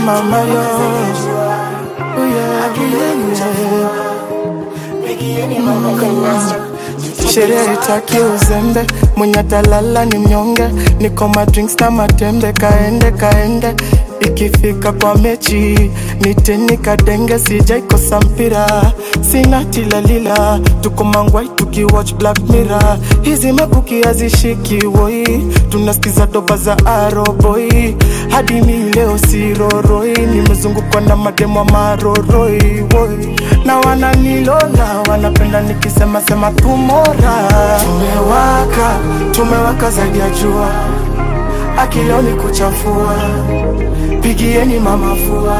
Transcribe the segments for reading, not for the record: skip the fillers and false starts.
mama yo. Oh yeah, sherehe itaki uzembe, mwenye atalala ni mnyonge. Niko madrinks na matembe, kaende ikifika kwa mechi niteni kadenge, sijaikosa mpira, sina tilalila, tuko mangwai tukiwatch Black Mirror. Hizi mabuki hazishiki woi, tunasikiza doba za Arrowboy. Hadi mi leo siroroi, nimezungukwa na mademo wa maroroi woi. Na wananilola, wanapenda nikisema sema tumora. Tumewaka zaidi ya jua, akileo ni kuchafua, pigieni mama fua.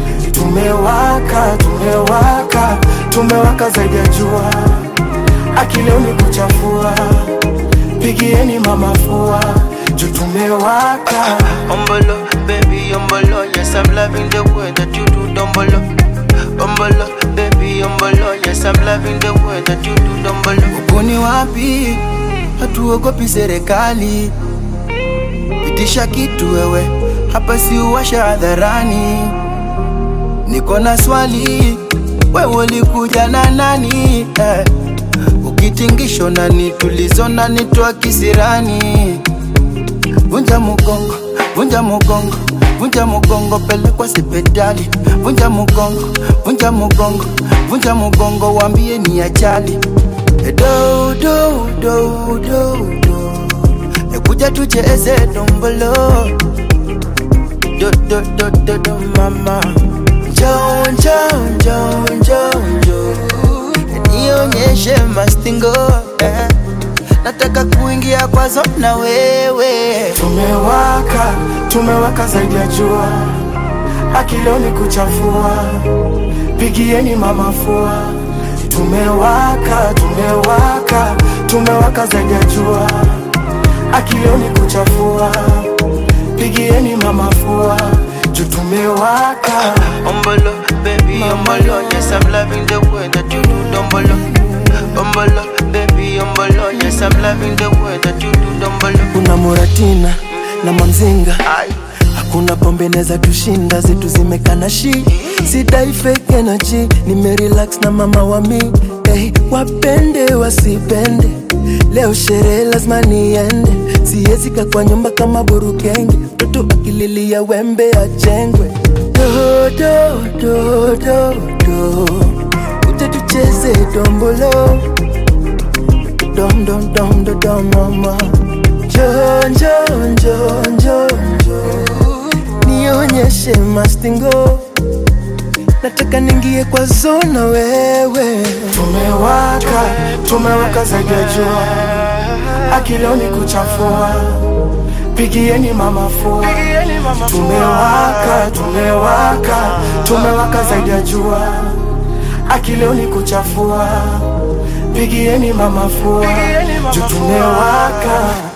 Tumewaka zaidi ya jua, akileo ni kuchafua, pigieni mama fua. Tumewaka. Umbolo, baby, umbolo, yes I'm loving the way that you do dumbolo. Umbolo, baby, umbolo, yes I'm loving the way that you do dumbolo. Ukoni wapi, hatuogopi serikali, pitisha kitu wewe, hapa si uwasha hadharani. Niko na swali, wewe ulikuja na nani? Ukitingisho nani, tulizo nani, toa kisirani. Vunja mugongo, vunja mugongo, vunja mugongo, pelekwa hospitali. Vunja mugongo, vunja mugongo, vunja mugongo, waambie ni ajali. Do do do do do, kuja tucheze dombolo. Do do do do do mama, jo, nionyeshe mastingo, nataka kuingia kwa zona wewe. Tumewaka zaidi ya jua, akileo ni kuchafua, pigieni mama fua. Tumewaka zaidi ya jua, akileo ni kuchafua, pigieni mama fua. Tumewaka. Umbolo, baby, umbolo, yes I'm loving the way that you do dumbolo. Umbolo, baby, umbolo, yes I'm loving the way that you do dumbolo. Kuna Muratina na Mamzinga, hakuna pombe neza tushinda, zetu zimekana shi. Sidai fake energy, nimerelax na mama wa mi. Wapende wasipende, leo sherehe lazima niende. Siwezi kaa kwa nyumba kama burukenge, mtoto akililia wembe ajengwe. Do do do do do, uje tucheze dombolo. Dom dom dom dom dom mama, jo, nionyeshe mastingo, nataka ningie kwa zona wewe. Tumewaka zaidi ya jua, akileo ni kuchafua, pigieni mama fua. Tumewaka zaidi ya jua, akileo ni kuchafua, pigieni mama fua. Tumewaka.